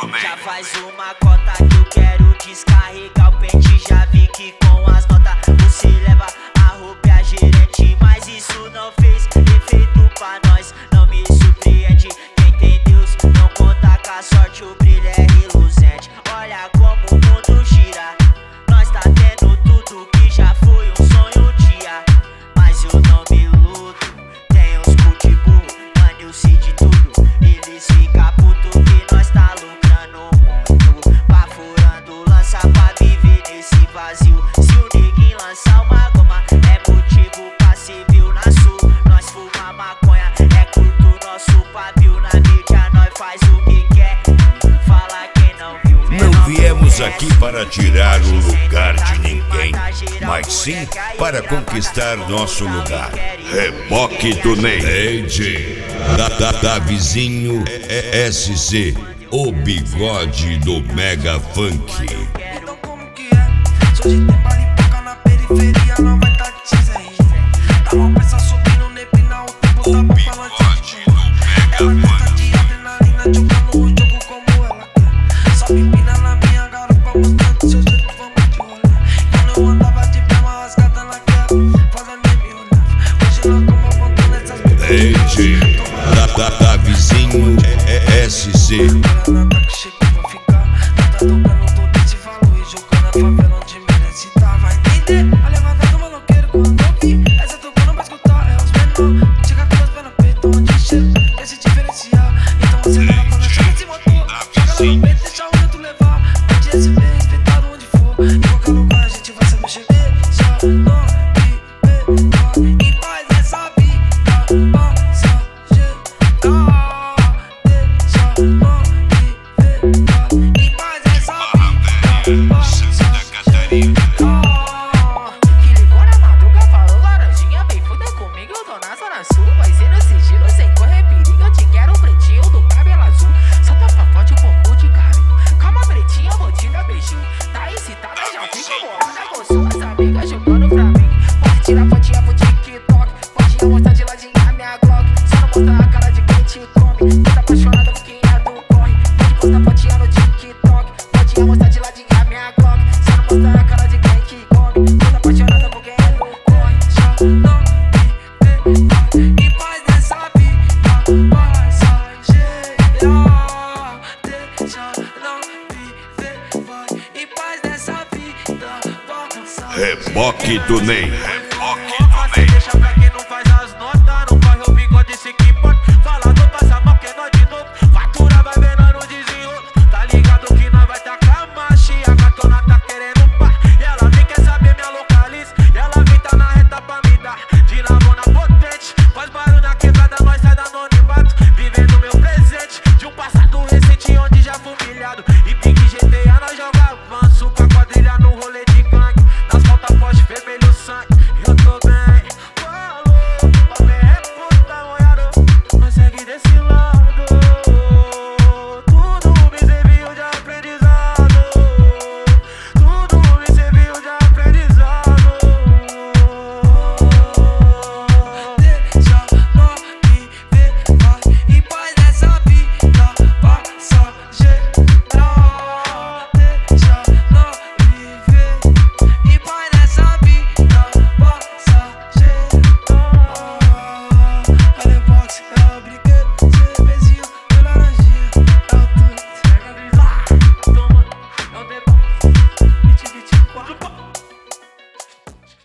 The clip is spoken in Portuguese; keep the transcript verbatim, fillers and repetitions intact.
do Ney. Já faz uma cota que eu quero descarregar o pente. Já vi que com as notas você leva a roupa e a gerente, mas isso não fez efeito pra nós. Não me surpreende, quem tem Deus não conta com a sorte, o brilho é reluzente. Olha como o mundo gira, nós tá tendo tudo que já foi um sonho um dia. Mas eu não me iludo, tem uns cult burro, mano, eu sei de tudo. Eles ficam puto que nós tá lucrando muito, bafurando lança pra viver nesse vazio. Se o neguinho lançar uma goma, é motivo pra ser viu na sul. Nós fuma maconha, é curto nosso pavio. Na mídia nós faz o que quer, fala quem não viu. Não viemos aqui para tirar o lugar de ninguém, mas sim para conquistar nosso lugar. Reboque do Ney. Neide, da, da, da vizinho S C, o bigode do Mega Funk. Então como que é? Se hoje tem balipoca na periferia, não vai tá de X R. Tá uma peça subindo, neblina, o tempo tá bom falante. Ela gosta de adrenalina, jogando o jogo como ela quer. Só me empina na minha garupa, mostrando seu jeito, vamos de rolê. Quando eu andava de pé, uma rasgada na cara, fala nem me olhava. Hoje nós como apontando essas Neide, da, da, da vizinho S C. ela tá que chega, vou ficar. Nós tá dobrando todo esse valor e jogando a favela onde merece tá. Vai entender a levada do maloqueiro quando eu vi. Essa tocando pra escutar, é os menor. Chega com as pernas peito, onde chega, quer se diferenciar. Então acelera pra nós esse motor. Joga no peito, deixa o vento levar. Pode receber, respeitado onde for. Em qualquer lugar a gente vai saber chegar. Deixa nós viver em paz nessa vida passageira. Deixa nós viver em paz nessa vida passageira. Que ligou na madruga, falou laranjinha, vem fuder comigo, eu tô na zona sul. Vai ser no sigilo, sem correr perigo, eu te quero pretinho do cabelo azul. Solta pra forte um pouco de carinho, calma pretinha, eu vou te dar beijinho. Tá excitada, já fica bolada com suas amigas jogando pra mim. Pode tirar fotinha pro TikTok, pode mostrar de ladinho a minha Glock. Só não mostrar a cara de quem te come, toda apaixonada por quem é do corre. Pode postar fotinha no TikTok, pode mostrar de ladinho a minha Glock. Só não mostrar a cara de quem te come, toda apaixonada por quem é do corre. Já não viver em paz nessa vida passageira. Deixa não viver em paz nessa vida passageira. Reboque do Ney. Reboque do Você Ney. deixa pra quem não faz as notas, não corre o bigode, esse que pode. Falado passa mal, que nós de novo. Fatura vai vendo no desenrolo. Tá ligado que nós vai tacar marcha. E a gatona tá querendo pá. E ela vem quer saber minha localiza. E ela vem tá na reta pra me dar. De lavona, bota